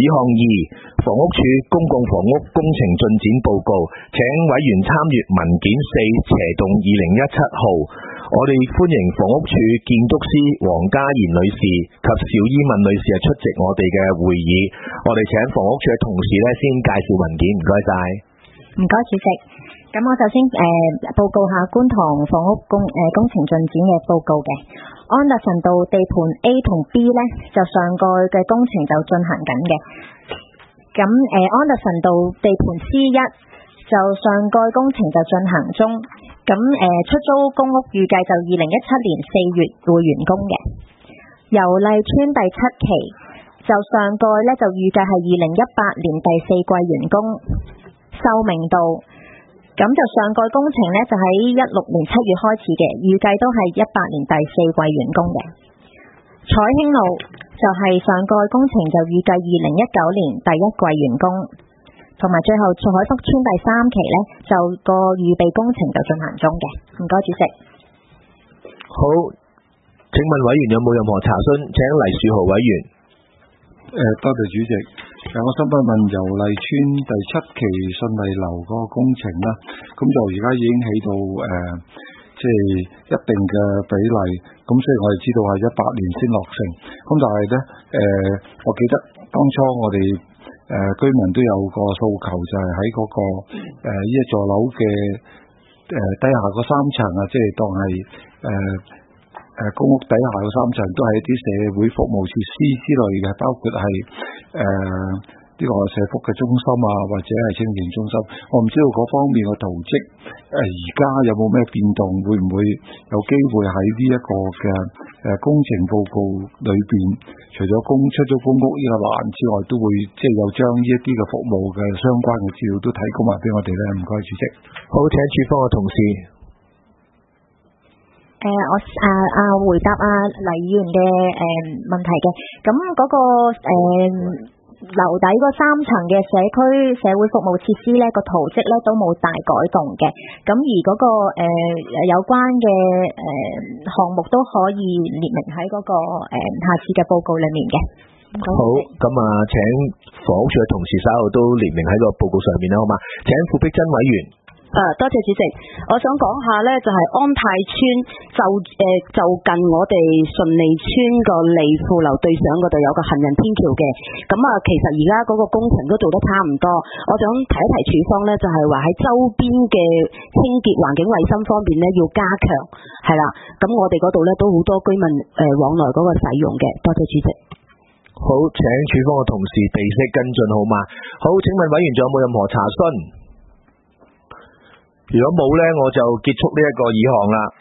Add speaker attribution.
Speaker 1: 議項二，房屋署公共房屋工程進展報告，請委員參閱文件4/2017號。我哋歡迎房屋署建築師黃嘉賢女士及邵伊敏女士出席我哋嘅會議。我哋請房屋署嘅同事先介紹文件，唔該晒。
Speaker 2: 唔該，主席。咁我首先報告下觀塘房屋工程進展嘅報告嘅。安達臣道地盤 A 同 B 呢，就上蓋嘅工程就進行緊嘅。咁安達臣道地盤 C1 就上蓋工程就進行中。咁出租公屋預計就2017年4月會完工嘅。油麗邨第7期就上蓋呢，就預計係2018年第4季完工。秀明道咁就上蓋工程呢，就喺16年7月開始嘅，預計都係18年第4季完工嘅。彩興路就係上蓋工程就預計2019年第1季完工，同埋最後彩福邨第3期呢，就個預備工程就進行中嘅。唔該，主席。
Speaker 1: 好，請問委員有冇任何查詢？請黎樹豪委員。
Speaker 3: 多謝主席。我想問油麗邨第7期順利樓嗰個工程啦，咁就而家已經起到即係一定嘅比例，咁所以我哋知道係18年先落成。咁但係咧我記得當初我哋居民都有個訴求，就係喺嗰個呢一座樓嘅底下嗰3層啊，即係當係公屋底下嗰3層都係一啲社會服務設施之類嘅，包括係呢個社福嘅中心啊，或者係青年中心。我唔知道嗰方面嘅圖則而家有冇咩變動，會唔會有機會喺呢一個嘅工程報告裏邊，除咗出租公屋呢個欄之外，都會即係有將呢一啲嘅服務嘅相關嘅資料都提供埋俾我哋咧。唔該，主席。
Speaker 1: 好，請處方嘅同事。
Speaker 2: 我回答黎議員嘅問題嘅。咁嗰個樓底嗰3層嘅社會服務設施咧，個圖則咧都冇大改動嘅。咁而嗰個有關嘅項目都可以列明喺嗰個下次嘅報告裏面嘅。
Speaker 1: 好，咁請房屋署嘅同事稍後都列明喺個報告上面啦，好嘛？請傅碧珍委員。
Speaker 4: 多謝主席，我想講下呢，就係安泰邨就近我哋順利邨個利富樓對上嗰度有個行人天橋嘅。咁其實而家嗰個工程都做得差唔多，我想提一提處方呢，就係話喺周邊嘅清潔環境衛生方面呢要加強，係啦。咁我哋嗰度呢都好多居民往來嗰個使用嘅。多謝主席。
Speaker 1: 好，請處方嘅同事備悉跟進，好嘛？好，請問委員仲有冇任何查詢？如果冇呢，我就結束呢一個議項啦。